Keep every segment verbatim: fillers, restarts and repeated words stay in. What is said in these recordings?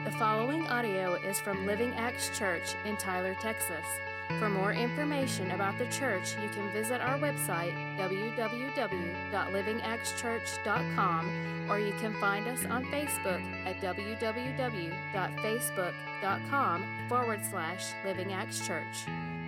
The following audio is from Living Acts Church in Tyler, Texas. For more information about the church, you can visit our website, w w w dot living acts church dot com, or you can find us on Facebook at w w w dot facebook dot com forward slash Living Acts Church.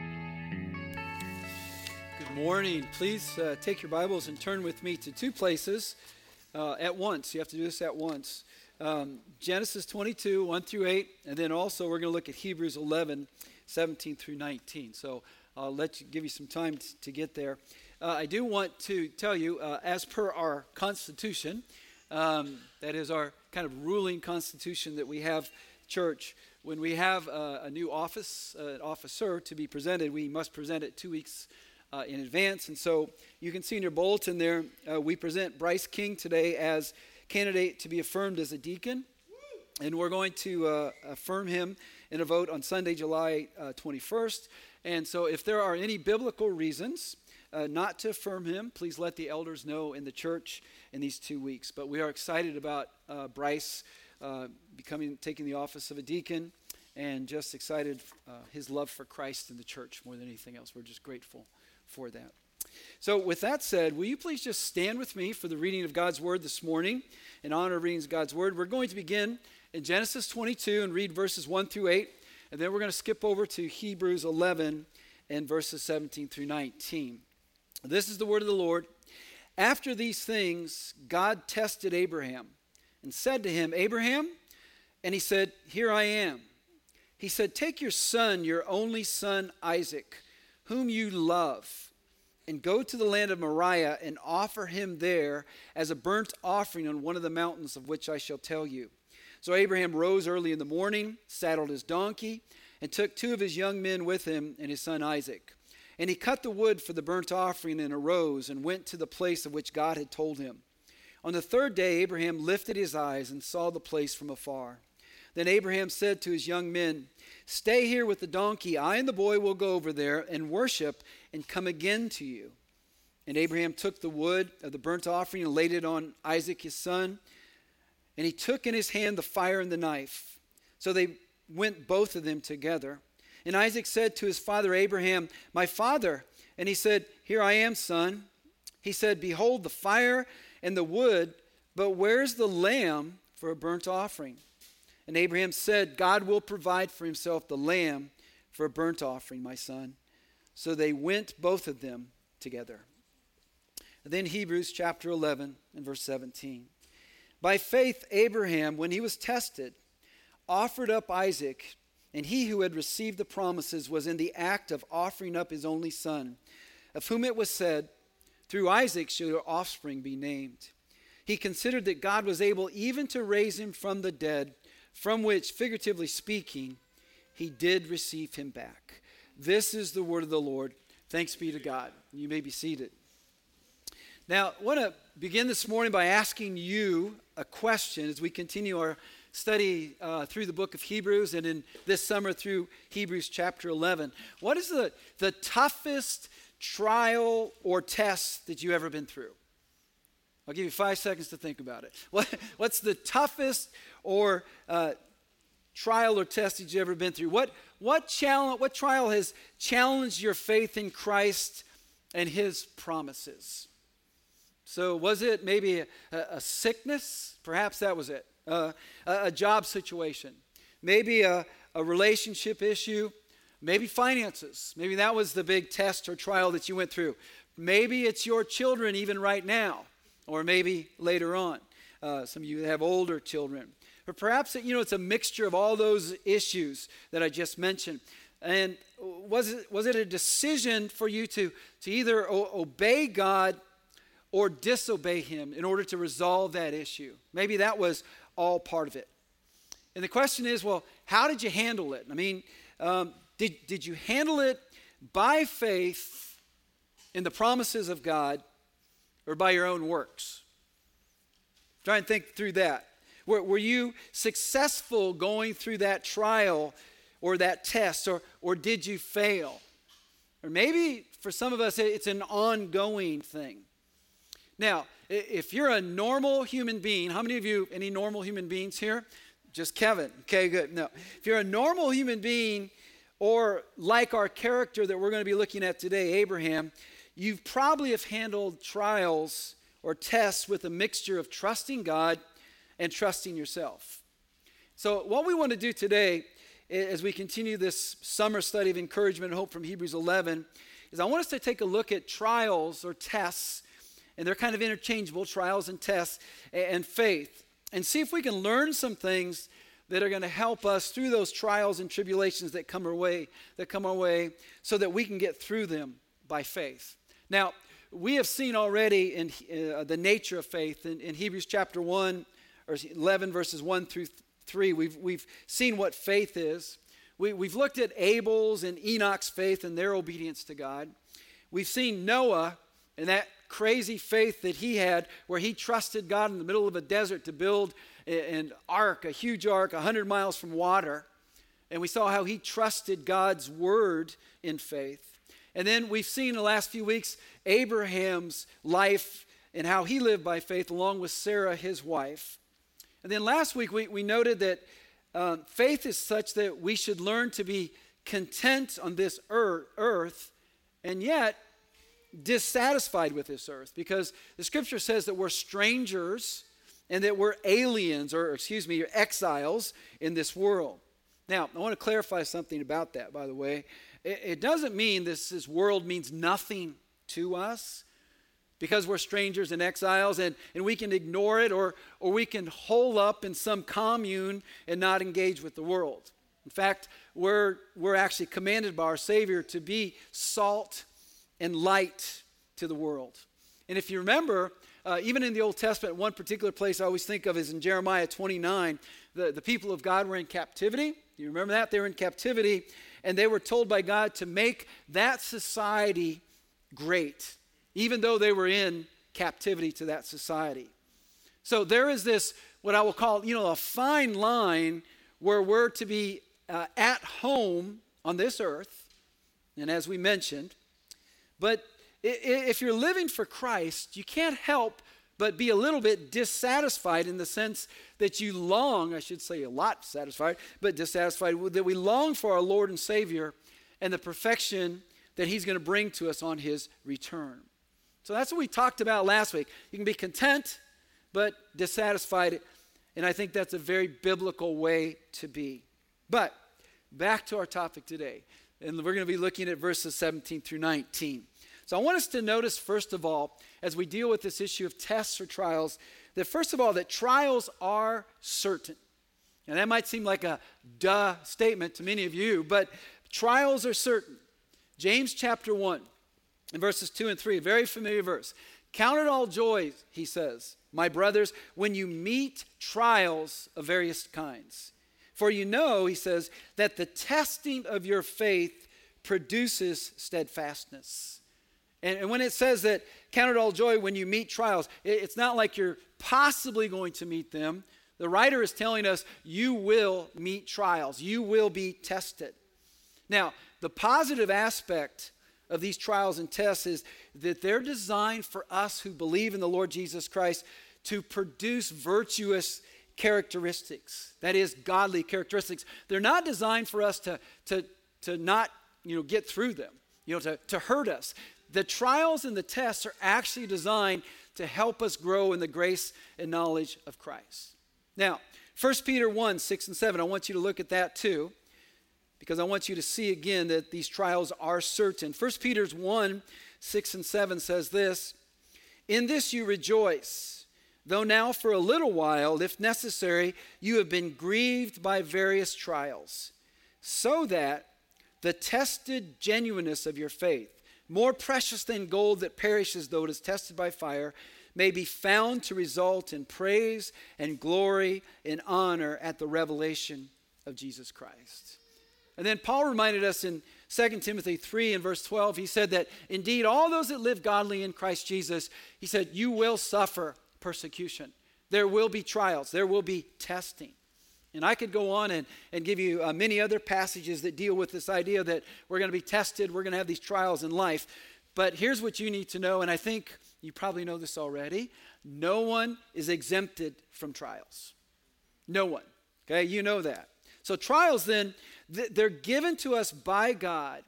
Good morning. Please uh, take your Bibles and turn with me to two places uh, at once. You have to do this at once. Um, Genesis twenty-two, one through eight, and then also we're going to look at Hebrews eleven, seventeen through nineteen. So I'll let you give you some time t- to get there. Uh, I do want to tell you, uh, as per our Constitution, um, that is our kind of ruling Constitution that we have, church, when we have uh, a new office, uh, an officer to be presented, we must present it two weeks uh, in advance. And so you can see in your bulletin there, uh, we present Bryce King today as candidate to be affirmed as a deacon, and we're going to uh, affirm him in a vote on Sunday, July uh, twenty-first. And so if there are any biblical reasons uh, not to affirm him, please let the elders know in the church in these two weeks. But we are excited about uh, Bryce uh, becoming, taking the office of a deacon, and just excited uh, his love for Christ and the church more than anything else. We're just grateful for that. So with that said, will you please just stand with me for the reading of God's Word this morning, in honor of reading God's Word. We're going to begin in Genesis twenty-two and read verses one through eight, and then we're going to skip over to Hebrews eleven and verses seventeen through nineteen. This is the word of the Lord. After these things, God tested Abraham and said to him, Abraham, and he said, Here I am. He said, Take your son, your only son Isaac, whom you love, and go to the land of Moriah and offer him there as a burnt offering on one of the mountains of which I shall tell you. So Abraham rose early in the morning, saddled his donkey, and took two of his young men with him and his son Isaac. And he cut the wood for the burnt offering and arose and went to the place of which God had told him. On the third day, Abraham lifted his eyes and saw the place from afar. Then Abraham said to his young men, Stay here with the donkey. I and the boy will go over there and worship and come again to you. And Abraham took the wood of the burnt offering and laid it on Isaac his son. And he took in his hand the fire and the knife. So they went both of them together. And Isaac said to his father Abraham, My father. And he said, Here I am, son. He said, Behold the fire and the wood, but where's the lamb for a burnt offering? And Abraham said, God will provide for himself the lamb for a burnt offering, my son. So they went both of them together. And then Hebrews chapter eleven and verse seventeen. By faith, Abraham, when he was tested, offered up Isaac, and he who had received the promises was in the act of offering up his only son, of whom it was said, Through Isaac shall your offspring be named. He considered that God was able even to raise him from the dead, from which, figuratively speaking, he did receive him back. This is the word of the Lord. Thanks be to God. You may be seated. Now, I want to begin this morning by asking you a question as we continue our study uh, through the book of Hebrews, and in this summer through Hebrews chapter eleven. What is the, the toughest trial or test that you've ever been through? I'll give you five seconds to think about it. What, what's the toughest or uh, trial or test that you've ever been through? What what challenge? What trial has challenged your faith in Christ and His promises? So was it maybe a, a sickness? Perhaps that was it. Uh, a, a job situation. Maybe a, a relationship issue. Maybe finances. Maybe that was the big test or trial that you went through. Maybe it's your children even right now. Or maybe later on. Uh, some of you have older children. Or perhaps, you know, it's a mixture of all those issues that I just mentioned. And was it was it a decision for you to, to either o- obey God or disobey Him in order to resolve that issue? Maybe that was all part of it. And the question is, well, how did you handle it? I mean, um, did, did you handle it by faith in the promises of God, or by your own works? Try and think through that. Were, were you successful going through that trial or that test, or, or did you fail? Or maybe for some of us, it's an ongoing thing. Now, if you're a normal human being, how many of you, any normal human beings here? Just Kevin. Okay, good. No. If you're a normal human being, or like our character that we're going to be looking at today, Abraham, you probably have handled trials or tests with a mixture of trusting God and trusting yourself. So what we want to do today, as we continue this summer study of encouragement and hope from Hebrews eleven, is I want us to take a look at trials or tests, and they're kind of interchangeable, trials and tests, and faith, and see if we can learn some things that are going to help us through those trials and tribulations that come our way, that come our way, so that we can get through them by faith. Now, we have seen already in uh, the nature of faith in, in Hebrews chapter one, or eleven, verses one through three. We've we've seen what faith is. We, we've looked at Abel's and Enoch's faith and their obedience to God. We've seen Noah and that crazy faith that he had, where he trusted God in the middle of a desert to build an ark, a huge ark, one hundred miles from water. And we saw how he trusted God's word in faith. And then we've seen in the last few weeks Abraham's life and how he lived by faith along with Sarah, his wife. And then last week we, we noted that uh, faith is such that we should learn to be content on this earth, earth and yet dissatisfied with this earth, because the scripture says that we're strangers and that we're aliens, or excuse me, you're exiles in this world. Now, I want to clarify something about that, by the way. It, it doesn't mean this, this world means nothing to us because we're strangers and exiles, and, and we can ignore it, or, or we can hole up in some commune and not engage with the world. In fact, we're, we're actually commanded by our Savior to be salt and light to the world. And if you remember, Uh, even in the Old Testament, one particular place I always think of is in Jeremiah twenty-nine. The, the people of God were in captivity. You remember that? They were in captivity, and they were told by God to make that society great, even though they were in captivity to that society. So there is this, what I will call, you know, a fine line where we're to be uh, at home on this earth, and as we mentioned, but if you're living for Christ, you can't help but be a little bit dissatisfied, in the sense that you long, I should say a lot satisfied, but dissatisfied, that we long for our Lord and Savior and the perfection that he's going to bring to us on his return. So that's what we talked about last week. You can be content, but dissatisfied, and I think that's a very biblical way to be. But back to our topic today, and we're going to be looking at verses seventeen through nineteen. So I want us to notice, first of all, as we deal with this issue of tests or trials, that first of all, that trials are certain. And that might seem like a duh statement to many of you, but trials are certain. James chapter one, in verses two and three, a very familiar verse. Count it all joy, he says, my brothers, when you meet trials of various kinds. For you know, he says, that the testing of your faith produces steadfastness. And when it says that count it all joy when you meet trials, it's not like you're possibly going to meet them. The writer is telling us you will meet trials. You will be tested. Now, the positive aspect of these trials and tests is that they're designed for us who believe in the Lord Jesus Christ to produce virtuous characteristics. That is, godly characteristics. They're not designed for us to, to, to not, you know, get through them, you know, to, to hurt us. The trials and the tests are actually designed to help us grow in the grace and knowledge of Christ. Now, First Peter one, six and seven, I want you to look at that too, because I want you to see again that these trials are certain. First Peter one, six and seven says this, in this you rejoice, though now for a little while, if necessary, you have been grieved by various trials, so that the tested genuineness of your faith, more precious than gold that perishes though it is tested by fire, may be found to result in praise and glory and honor at the revelation of Jesus Christ. And then Paul reminded us in Second Timothy three and verse twelve, he said that indeed all those that live godly in Christ Jesus, he said, you will suffer persecution. There will be trials. There will be testing. And I could go on and, and give you uh, many other passages that deal with this idea that we're going to be tested, we're going to have these trials in life. But here's what you need to know, and I think you probably know this already. No one is exempted from trials. No one. Okay, you know that. So trials then, th- they're given to us by God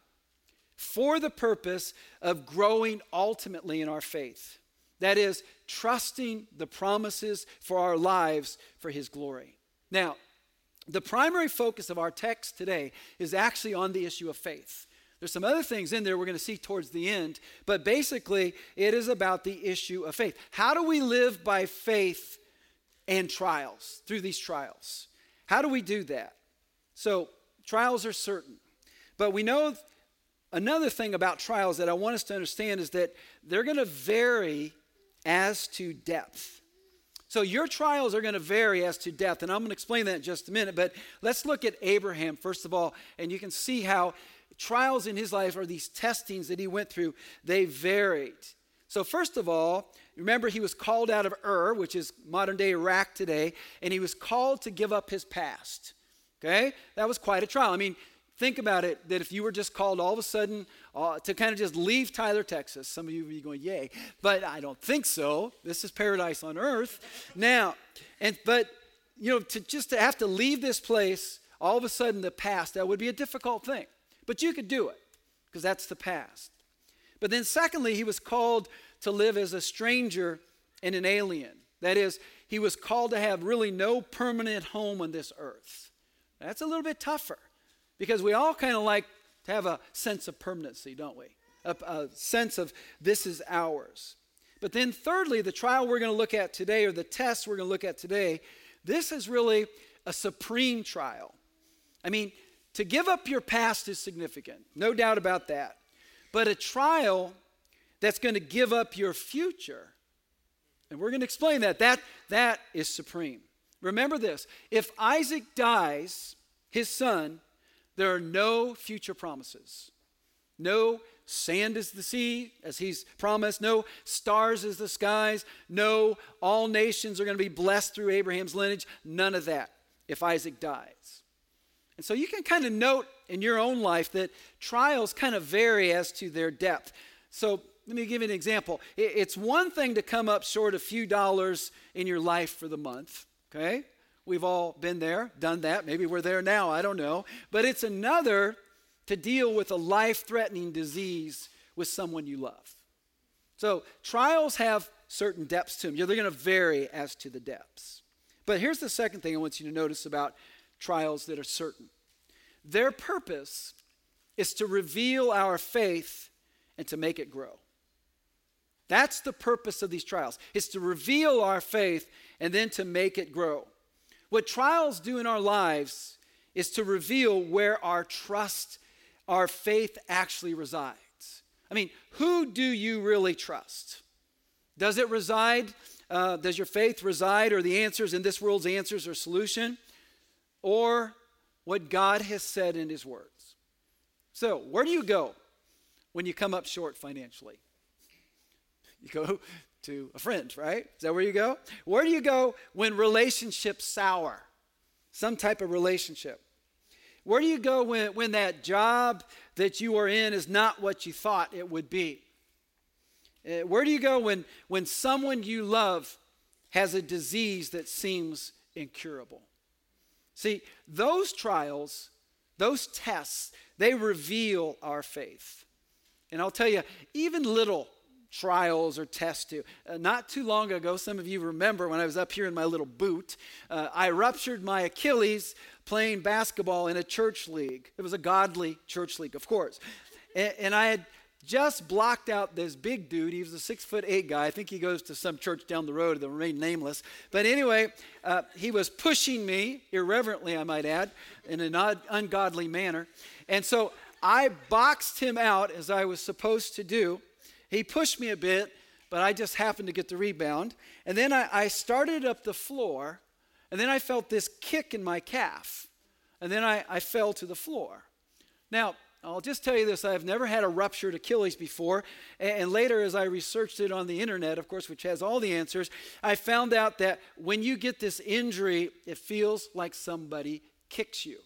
for the purpose of growing ultimately in our faith. That is, trusting the promises for our lives for his glory. Now, the primary focus of our text today is actually on the issue of faith. There's some other things in there we're going to see towards the end, but basically it is about the issue of faith. How do we live by faith and trials, through these trials? How do we do that? So trials are certain, but we know another thing about trials that I want us to understand is that they're going to vary as to depth. So your trials are going to vary as to depth, and I'm going to explain that in just a minute, but let's look at Abraham first of all, and you can see how trials in his life, or these testings that he went through, they varied. So first of all, remember he was called out of Ur, which is modern day Iraq today, and he was called to give up his past. Okay? That was quite a trial. I mean, think about it, that if you were just called all of a sudden uh, to kind of just leave Tyler, Texas, some of you would be going, yay, but I don't think so. This is paradise on earth. Now, and but, you know, to just to have to leave this place, all of a sudden the past, that would be a difficult thing. But you could do it, because that's the past. But then secondly, he was called to live as a stranger and an alien. That is, he was called to have really no permanent home on this earth. That's a little bit tougher, because we all kind of like to have a sense of permanency, don't we? A, a sense of this is ours. But then thirdly, the trial we're going to look at today, or the test we're going to look at today, this is really a supreme trial. I mean, to give up your past is significant, no doubt about that. But a trial that's going to give up your future, and we're going to explain that, that, that is supreme. Remember this, if Isaac dies, his son, there are no future promises. No sand is the sea, as he's promised. No stars as the skies. No all nations are going to be blessed through Abraham's lineage. None of that if Isaac dies. And so you can kind of note in your own life that trials kind of vary as to their depth. So let me give you an example. It's one thing to come up short a few dollars in your life for the month, okay? We've all been there, done that. Maybe we're there now, I don't know. But it's another to deal with a life-threatening disease with someone you love. So trials have certain depths to them. They're going to vary as to the depths. But here's the second thing I want you to notice about trials that are certain. Their purpose is to reveal our faith and to make it grow. That's the purpose of these trials, is to reveal our faith and then to make it grow. What trials do in our lives is to reveal where our trust, our faith actually resides. I mean, who do you really trust? Does it reside, uh, does your faith reside, or the answers in this world's answers or solution, or what God has said in his words? So, where do you go when you come up short financially? You go to a friend, right? Is that where you go? Where do you go when relationships sour? Some type of relationship. Where do you go when, when that job that you are in is not what you thought it would be? Uh, where do you go when, when someone you love has a disease that seems incurable? See, those trials, those tests, they reveal our faith. And I'll tell you, even little trials or tests too. Uh, not too long ago, some of you remember when I was up here in my little boot, uh, I ruptured my Achilles playing basketball in a church league. It was a godly church league, of course. And, and I had just blocked out this big dude. He was a six foot eight guy. I think he goes to some church down the road that will remain nameless. But anyway, uh, he was pushing me, irreverently I might add, in an odd, ungodly manner. And so I boxed him out as I was supposed to do. He pushed me a bit, but I just happened to get the rebound. And then I, I started up the floor, and then I felt this kick in my calf. And then I, I fell to the floor. Now, I'll just tell you this, I've never had a ruptured Achilles before, and, and later as I researched it on the internet, of course, which has all the answers, I found out that when you get this injury, it feels like somebody kicks you.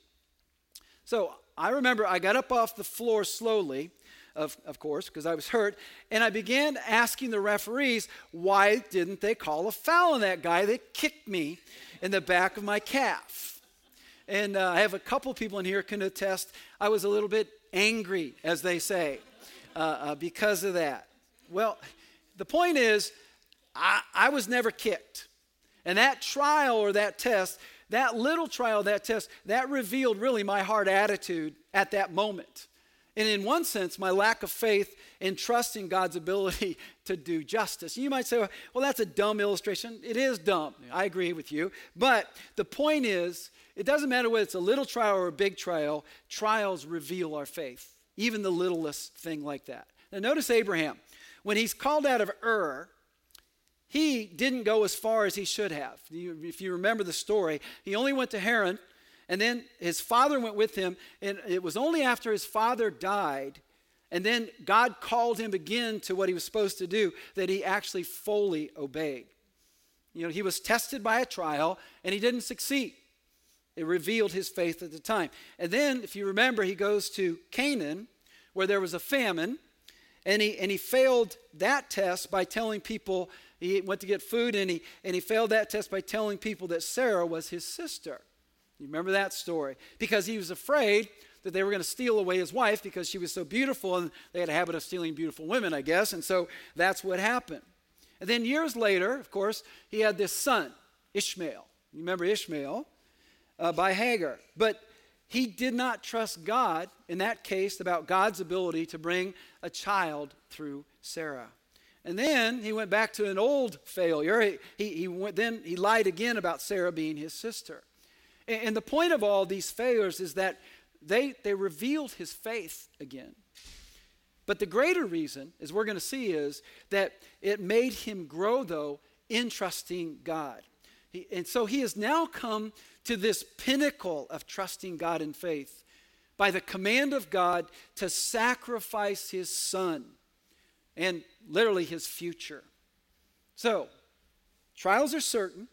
So I remember I got up off the floor slowly, Of, of course, because I was hurt. And I began asking the referees, why didn't they call a foul on that guy that kicked me in the back of my calf? And uh, I have a couple people in here can attest I was a little bit angry, as they say, uh, uh, because of that. Well, the point is, I, I was never kicked. And that trial or that test, that little trial, that test, that revealed really my heart attitude at that moment. And in one sense, my lack of faith and trust in God's ability to do justice. You might say, well, that's a dumb illustration. It is dumb. I agree with you. But the point is, it doesn't matter whether it's a little trial or a big trial. Trials reveal our faith, even the littlest thing like that. Now notice Abraham. When he's called out of Ur, he didn't go as far as he should have. If you remember the story, he only went to Haran, and then his father went with him, and it was only after his father died, and then God called him again to what he was supposed to do, that he actually fully obeyed. You know, he was tested by a trial, and he didn't succeed. It revealed his faith at the time. And then, if you remember, he goes to Canaan, where there was a famine, and he and he failed that test by telling people, he went to get food, and he and he failed that test by telling people that Sarah was his sister. You remember that story? Because he was afraid that they were going to steal away his wife because she was so beautiful, and they had a habit of stealing beautiful women, I guess, and so that's what happened. And then years later, of course, he had this son, Ishmael. You remember Ishmael? Uh, by Hagar. But he did not trust God, in that case, about God's ability to bring a child through Sarah. And then he went back to an old failure. He, he, he went, then he lied again about Sarah being his sister. And, and the point of all these failures is that they, they revealed his faith again. But the greater reason, as we're going to see, is that it made him grow, though, in trusting God. He, and so he has now come to this pinnacle of trusting God in faith by the command of God to sacrifice his son and literally his future. So, trials are certain.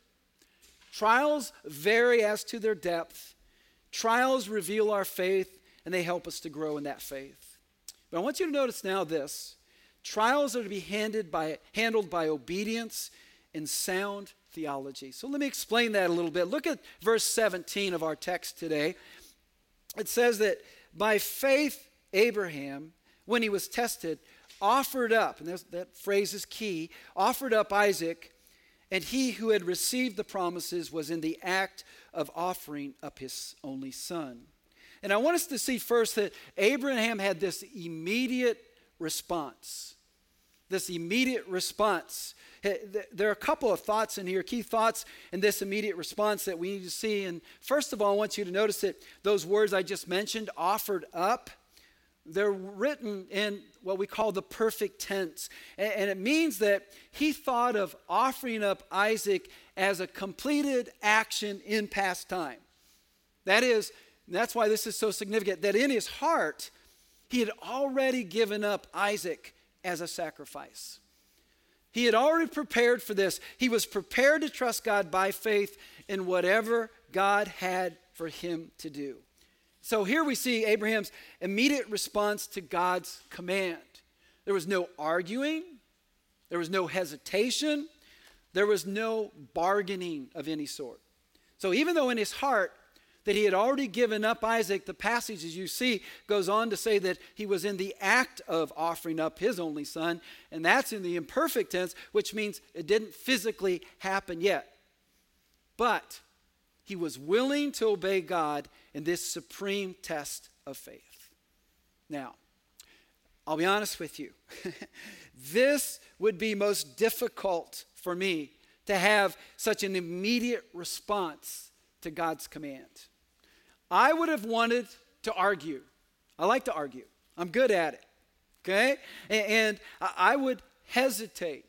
Trials vary as to their depth. Trials reveal our faith, and they help us to grow in that faith. But I want you to notice now this. Trials are to be handled by, handled by obedience and sound theology. So let me explain that a little bit. Look at verse seventeen of our text today. It says that by faith Abraham, when he was tested, offered up, and that phrase is key, offered up Isaac, and he who had received the promises was in the act of offering up his only son. And I want us to see first that Abraham had this immediate response. This immediate response. There are a couple of thoughts in here, key thoughts in this immediate response that we need to see. And first of all, I want you to notice that those words I just mentioned, offered up, they're written in what we call the perfect tense. And it means that he thought of offering up Isaac as a completed action in past time. That is, that's why this is so significant, that in his heart, he had already given up Isaac as a sacrifice. He had already prepared for this. He was prepared to trust God by faith in whatever God had for him to do. So here we see Abraham's immediate response to God's command. There was no arguing. There was no hesitation. There was no bargaining of any sort. So even though in his heart that he had already given up Isaac, the passage, as you see, goes on to say that he was in the act of offering up his only son, and that's in the imperfect tense, which means it didn't physically happen yet. But he was willing to obey God in this supreme test of faith. Now, I'll be honest with you. This would be most difficult for me to have such an immediate response to God's command. I would have wanted to argue. I like to argue. I'm good at it. Okay? And I would hesitate.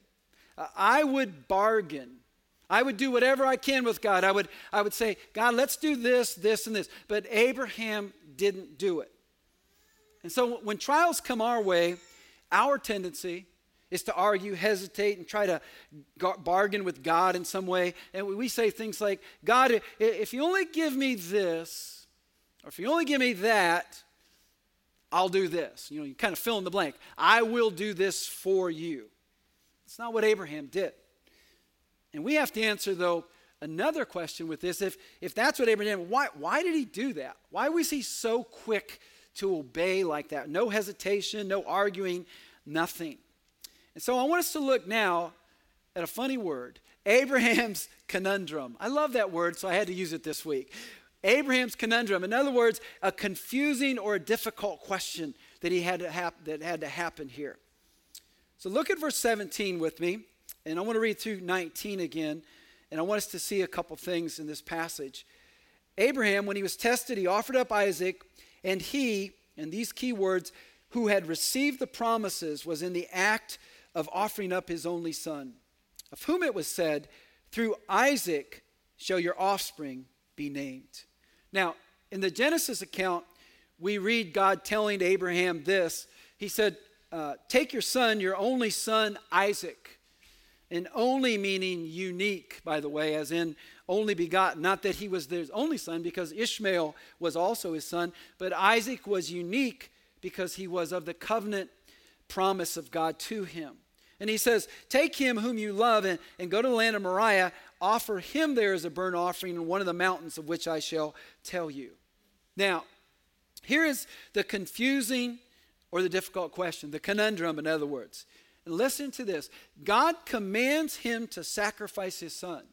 I would bargain. I would do whatever I can with God. I would, I would say, God, let's do this, this, and this. But Abraham didn't do it. And so when trials come our way, our tendency is to argue, hesitate, and try to bargain with God in some way. And we say things like, God, if you only give me this, or if you only give me that, I'll do this. You know, you kind of fill in the blank. I will do this for you. It's not what Abraham did. And we have to answer, though, another question with this. If, if that's what Abraham, why, why did he do that? Why was he so quick to obey like that? No hesitation, no arguing, nothing. And so I want us to look now at a funny word, Abraham's conundrum. I love that word, so I had to use it this week. Abraham's conundrum. In other words, a confusing or a difficult question that he had to hap- that had to happen here. So look at verse seventeen with me, and I want to read through nineteen again, and I want us to see a couple things in this passage. Abraham, when he was tested, he offered up Isaac, and he, and these key words, who had received the promises, was in the act of offering up his only son, of whom it was said, through Isaac shall your offspring be named. Now, in the Genesis account, we read God telling Abraham this. He said, uh, take your son, your only son, Isaac. And only meaning unique, by the way, as in only begotten. Not that he was his only son, because Ishmael was also his son, but Isaac was unique because he was of the covenant promise of God to him. And he says, take him whom you love and, and go to the land of Moriah, offer him there as a burnt offering in one of the mountains of which I shall tell you. Now, here is the confusing or the difficult question, the conundrum, in other words. And listen to this. God commands him to sacrifice his son,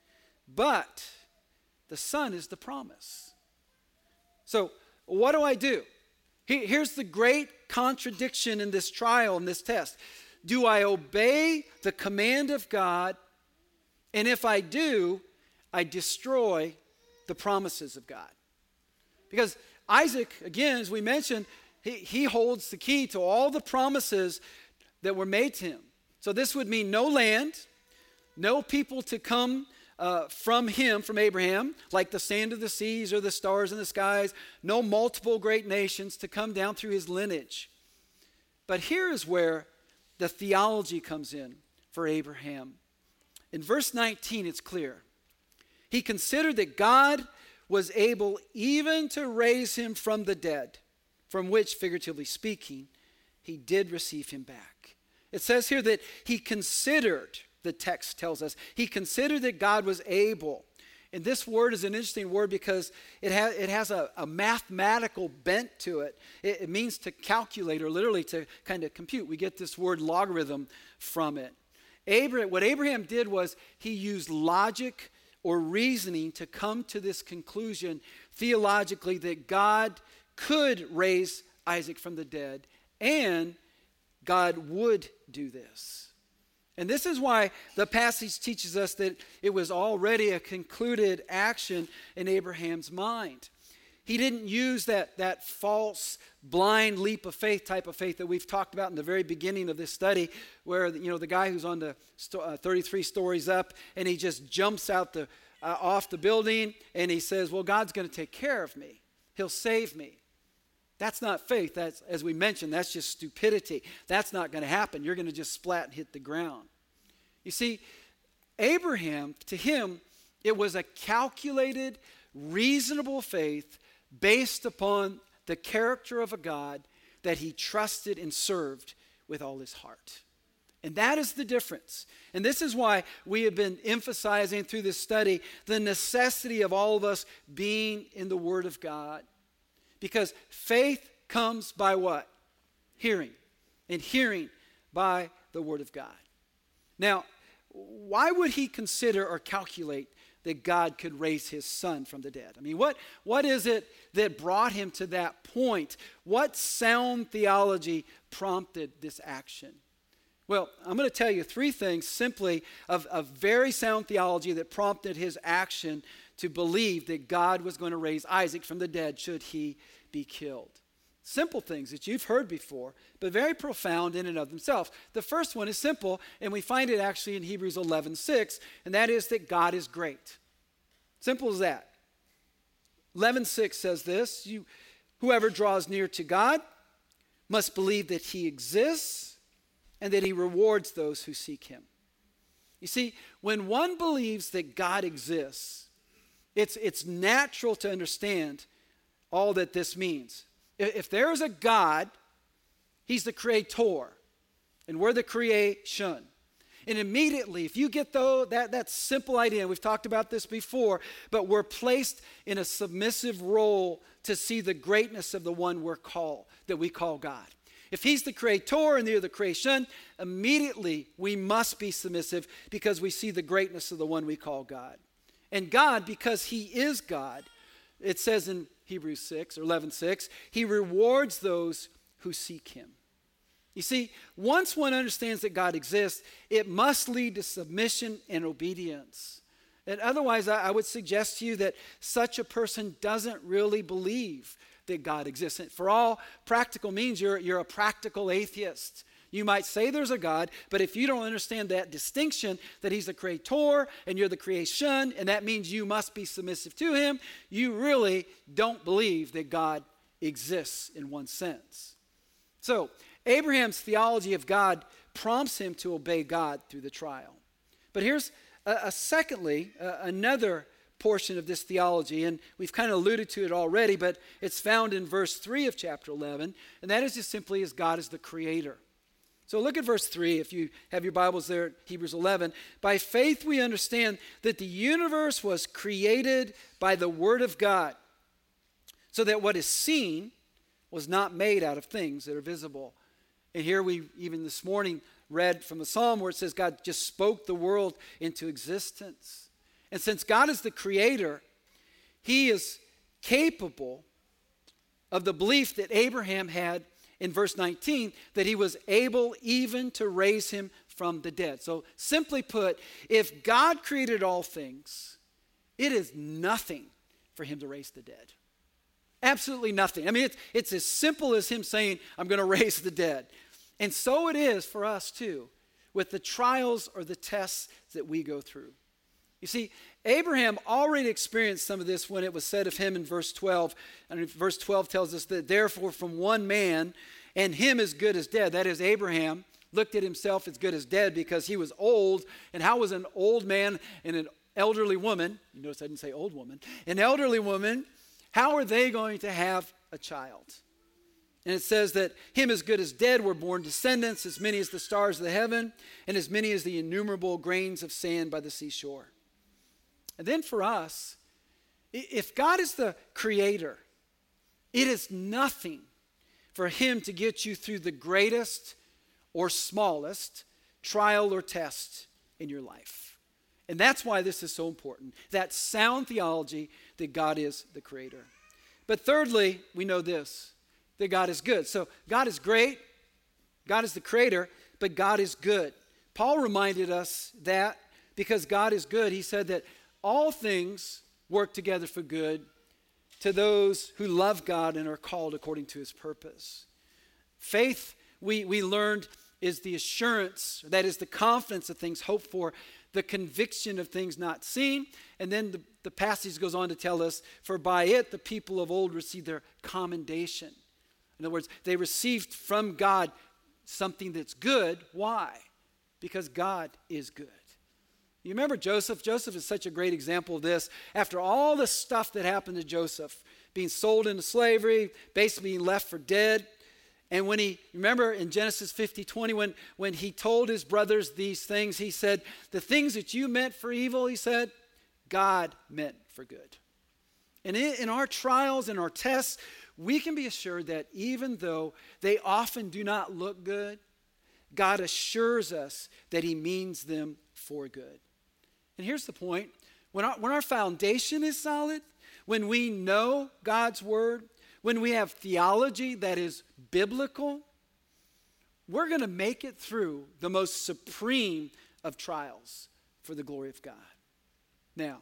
but the son is the promise. So what do I do? Here's the great contradiction in this trial, in this test. Do I obey the command of God? And if I do, I destroy the promises of God. Because Isaac, again, as we mentioned, he, he holds the key to all the promises that were made to him. So this would mean no land, no people to come uh, from him, from Abraham, like the sand of the seas or the stars in the skies, no multiple great nations to come down through his lineage. But here is where the theology comes in for Abraham. In verse nineteen, it's clear. He considered that God was able even to raise him from the dead, from which, figuratively speaking, he did receive him back. It says here that he considered, the text tells us, he considered that God was able. And this word is an interesting word because it, ha- it has a, a mathematical bent to it. it. It means to calculate, or literally to kind of compute. We get this word logarithm from it. Abraham, what Abraham did was he used logic or reasoning to come to this conclusion theologically that God could raise Isaac from the dead, and God would do this. And this is why the passage teaches us that it was already a concluded action in Abraham's mind. He didn't use that, that false, blind leap of faith type of faith that we've talked about in the very beginning of this study, where, you know, the guy who's on the sto- uh, thirty-three stories up, and he just jumps out the uh, off the building, and he says, well, God's going to take care of me. He'll save me. That's not faith. That's, as we mentioned, that's just stupidity. That's not going to happen. You're going to just splat and hit the ground. You see, Abraham, to him, it was a calculated, reasonable faith based upon the character of a God that he trusted and served with all his heart. And that is the difference. And this is why we have been emphasizing through this study the necessity of all of us being in the Word of God. Because faith comes by what? Hearing. And hearing by the Word of God. Now, why would he consider or calculate that God could raise his son from the dead? I mean, what, what is it that brought him to that point? What sound theology prompted this action? Well, I'm going to tell you three things simply of, of very sound theology that prompted his action to believe that God was going to raise Isaac from the dead should he be killed. Simple things that you've heard before, but very profound in and of themselves. The first one is simple, and we find it actually in Hebrews eleven six, and that is that God is great. Simple as that. eleven six says this, you, whoever draws near to God must believe that he exists and that he rewards those who seek him. You see, when one believes that God exists, it's, it's natural to understand all that this means. If there is a God, he's the creator, and we're the creation. And immediately, if you get though that, that simple idea, we've talked about this before, but we're placed in a submissive role to see the greatness of the one we're called, that we call God. If he's the creator and they're the creation, immediately we must be submissive because we see the greatness of the one we call God. And God, because he is God, it says in Hebrews six or eleven six, he rewards those who seek him. You see, once one understands that God exists, it must lead to submission and obedience. And otherwise, I, I would suggest to you that such a person doesn't really believe that God exists. And for all practical means, you're, you're a practical atheist. You might say there's a God, but if you don't understand that distinction, that he's the creator and you're the creation, and that means you must be submissive to him, you really don't believe that God exists in one sense. So, Abraham's theology of God prompts him to obey God through the trial. But here's a, a secondly, uh, another portion of this theology, and we've kind of alluded to it already, but it's found in verse three of chapter eleven, and that is just simply as God is the creator. So look at verse three, if you have your Bibles there, Hebrews eleven. By faith we understand that the universe was created by the word of God, so that what is seen was not made out of things that are visible. And here we, even this morning, read from the psalm where it says God just spoke the world into existence. And since God is the creator, he is capable of the belief that Abraham had in verse nineteen, that he was able even to raise him from the dead. So simply put, if God created all things, it is nothing for him to raise the dead. Absolutely nothing. I mean, it's, it's as simple as him saying, I'm going to raise the dead. And so it is for us too, with the trials or the tests that we go through. You see, Abraham already experienced some of this when it was said of him in verse twelve. And verse twelve tells us that therefore from one man, and him as good as dead, that is Abraham, looked at himself as good as dead because he was old. And how was an old man and an elderly woman, you notice I didn't say old woman, an elderly woman, how are they going to have a child? And it says that him as good as dead were born descendants, as many as the stars of the heaven, and as many as the innumerable grains of sand by the seashore. And then for us, if God is the creator, it is nothing for him to get you through the greatest or smallest trial or test in your life. And that's why this is so important, that sound theology that God is the creator. But thirdly, we know this, that God is good. So God is great, God is the creator, but God is good. Paul reminded us that because God is good, he said that all things work together for good to those who love God and are called according to his purpose. Faith, we, we learned, is the assurance, that is the confidence of things hoped for, the conviction of things not seen. And then the, the passage goes on to tell us, for by it the people of old received their commendation. In other words, they received from God something that's good. Why? Because God is good. You remember Joseph? Joseph is such a great example of this. After all the stuff that happened to Joseph, being sold into slavery, basically being left for dead, and when he, remember in Genesis fifty twenty, when, when he told his brothers these things, he said, the things that you meant for evil, he said, God meant for good. And in, in our trials and our tests, we can be assured that even though they often do not look good, God assures us that he means them for good. And here's the point. When our, when our foundation is solid, when we know God's word, when we have theology that is biblical, we're going to make it through the most supreme of trials for the glory of God. Now,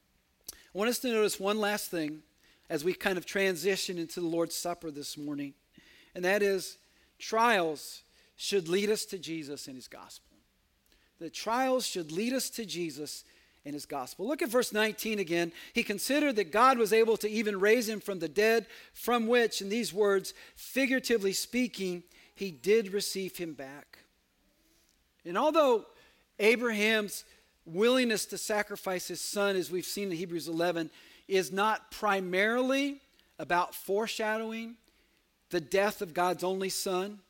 I want us to notice one last thing as we kind of transition into the Lord's Supper this morning, and that is trials should lead us to Jesus and his gospel. The trials should lead us to Jesus and his gospel. Look at verse nineteen again. He considered that God was able to even raise him from the dead, from which, in these words, figuratively speaking, he did receive him back. And although Abraham's willingness to sacrifice his son, as we've seen in Hebrews eleven, is not primarily about foreshadowing the death of God's only son,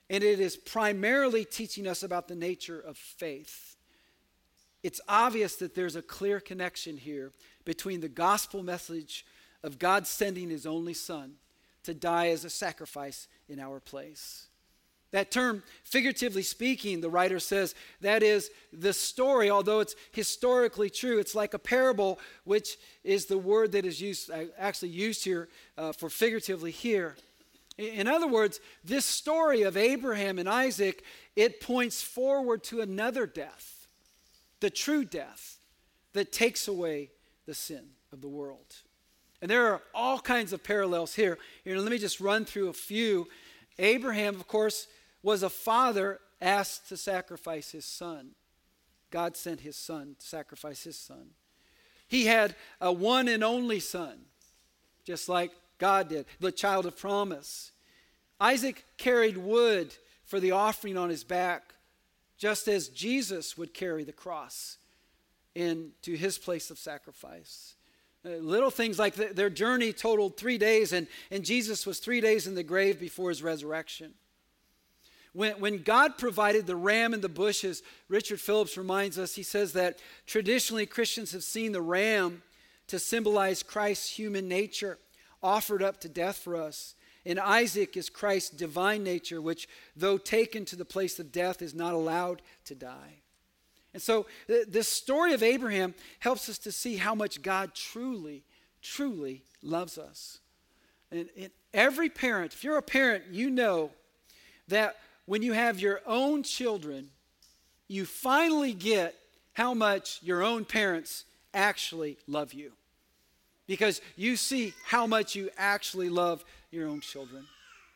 and it is primarily teaching us about the nature of faith. It's obvious that there's a clear connection here between the gospel message of God sending his only son to die as a sacrifice in our place. That term, figuratively speaking, the writer says, that is the story, although it's historically true. It's like a parable, which is the word that is used, actually used here uh, for figuratively here. In other words, this story of Abraham and Isaac, it points forward to another death, the true death that takes away the sin of the world. And there are all kinds of parallels here. Here, let me just run through a few. Abraham, of course, was a father asked to sacrifice his son. God sent his son to sacrifice his son. He had a one and only son, just like God did, the child of promise. Isaac carried wood for the offering on his back, just as Jesus would carry the cross into his place of sacrifice. Uh, little things like the, their journey totaled three days, and, and Jesus was three days in the grave before his resurrection. When, when God provided the ram in the bushes, Richard Phillips reminds us, he says that traditionally Christians have seen the ram to symbolize Christ's human nature offered up to death for us. And Isaac is Christ's divine nature, which, though taken to the place of death, is not allowed to die. And so th- this story of Abraham helps us to see how much God truly, truly loves us. And, and every parent, if you're a parent, you know that when you have your own children, you finally get how much your own parents actually love you. Because you see how much you actually love your own children.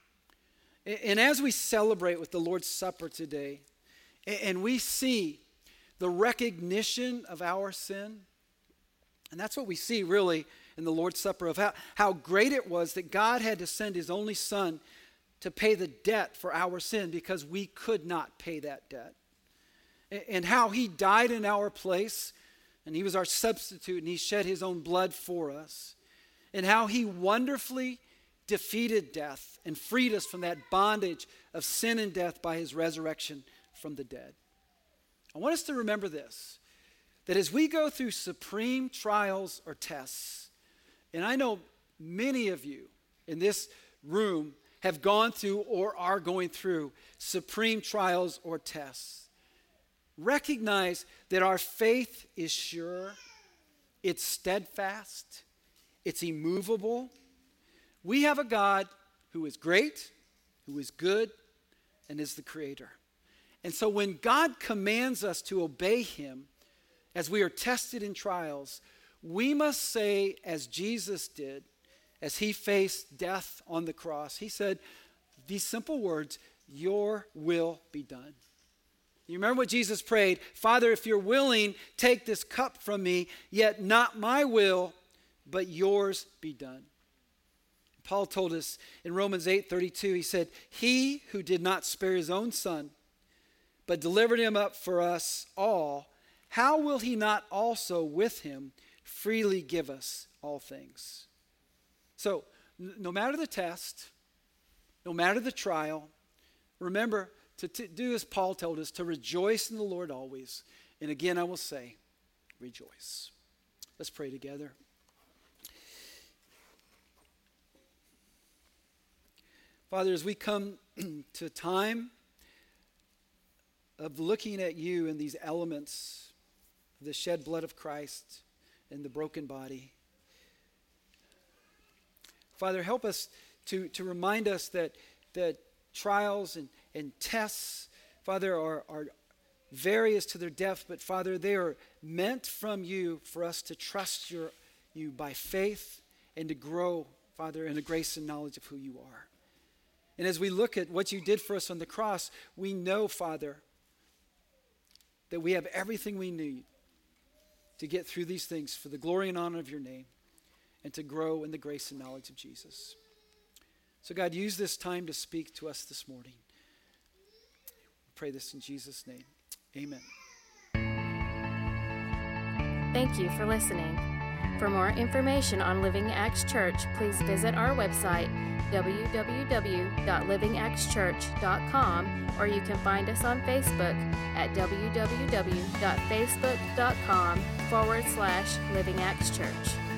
And as we celebrate with the Lord's Supper today, and we see the recognition of our sin, and that's what we see really in the Lord's Supper, of how, how great it was that God had to send his only son to pay the debt for our sin because we could not pay that debt. And how he died in our place, and he was our substitute, and he shed his own blood for us. And how he wonderfully defeated death and freed us from that bondage of sin and death by his resurrection from the dead. I want us to remember this, that as we go through supreme trials or tests, and I know many of you in this room have gone through or are going through supreme trials or tests. Recognize that our faith is sure, it's steadfast, it's immovable. We have a God who is great, who is good, and is the creator. And so when God commands us to obey him as we are tested in trials, we must say, as Jesus did, as he faced death on the cross, he said these simple words, "Your will be done." You remember what Jesus prayed? "Father, if you're willing, take this cup from me, yet not my will, but yours be done." Paul told us in Romans eight thirty-two, he said, "He who did not spare his own son, but delivered him up for us all, how will he not also with him freely give us all things?" So, no matter the test, no matter the trial, remember to t- do as Paul told us, to rejoice in the Lord always. And again, I will say, rejoice. Let's pray together. Father, as we come to a time of looking at you in these elements, the shed blood of Christ and the broken body, Father, help us to, to remind us that, that trials and, and tests, Father, are, are various to their depth, but Father, they are meant from you for us to trust your, you by faith and to grow, Father, in the grace and knowledge of who you are. And as we look at what you did for us on the cross, we know, Father, that we have everything we need to get through these things for the glory and honor of your name, and to grow in the grace and knowledge of Jesus. So God, use this time to speak to us this morning. We pray this in Jesus' name. Amen. Thank you for listening. For more information on Living Acts Church, please visit our website, w w w dot living acts church dot com, or you can find us on Facebook at w w w dot facebook dot com forward slash Living Acts Church.